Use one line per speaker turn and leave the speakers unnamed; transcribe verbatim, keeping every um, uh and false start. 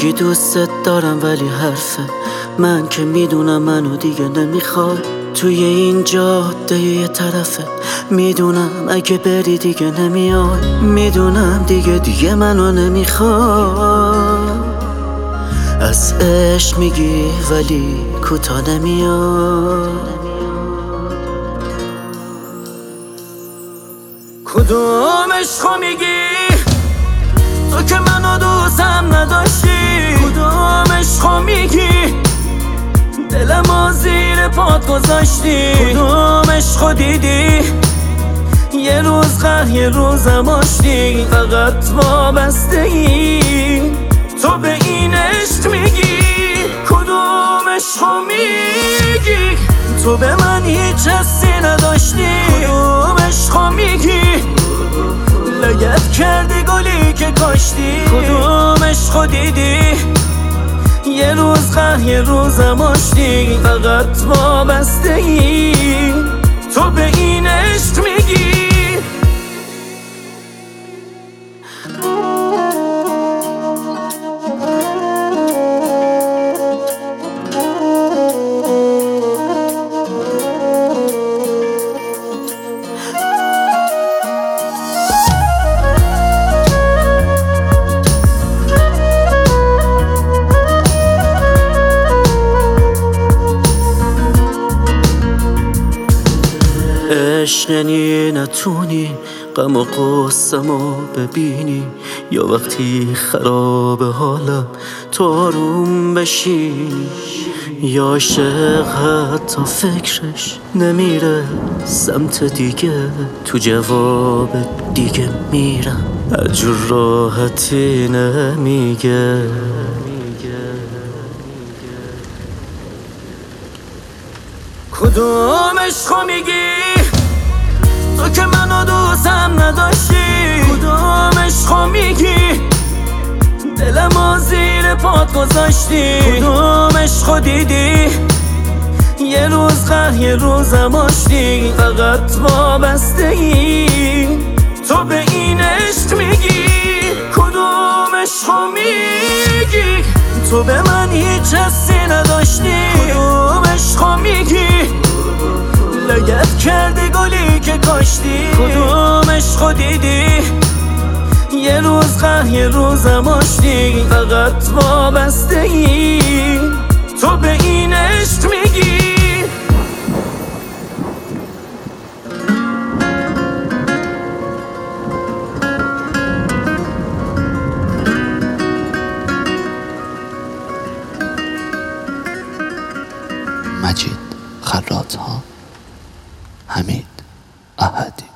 میگی دوستت دارم ولی حرفه من که میدونم منو دیگه نمیخوای. توی این جاده یه طرفه میدونم اگه بری دیگه نمیای. میدونم دیگه دیگه منو نمیخوای. از عشق میگی ولی کوتا نمیای. کدوم عشقو میگی تو که منو دوستم نداشتی؟ کدوم عشقو میگی دلمو زیر پات گذاشتی؟ کدوم عشقو دیدی یه روز قهر یه روزم آشتی؟ فقط وابستگی تو به این عشق میگی. کدوم عشقو میگی تو به من هیچ حسی نداشتی؟ کدوم عشقو میگی لگد کردی گلی که کاشتی؟ کدوم عشقو دیدی یه روز قهر یه روزم آشتی؟ فقط وابستگی تو به این عشق میگی. عشق یعنی نتونی غم و غصه‌مو ببینی، یا وقتی خراب حالم تو آروم بشینی، یا عاشق حتی فکرش نمیره سمت دیگه، تو جواب دیگه میرم هرجور راحتی نمیگه. کدوم عشقو میگی تو که منو دوستم نداشتی؟ کدوم عشقو میگی دلمو زیر پات گذاشتی؟ کدوم عشقو دیدی یه روز قهر یه روزم آشتی؟ فقط وابستگی تو به این عشق میگی. کدوم عشقو میگی تو به من هیچ حسی نداشتی؟ کدوم عشقو میگی لگد کردی گلی که کاشتی؟ کدوم عشقو دیدی یه روز قهر یه روزم آشتی؟ فقط وابستگی تو به این عشق میگی.
مجید خراط‌ها، حمید احدی.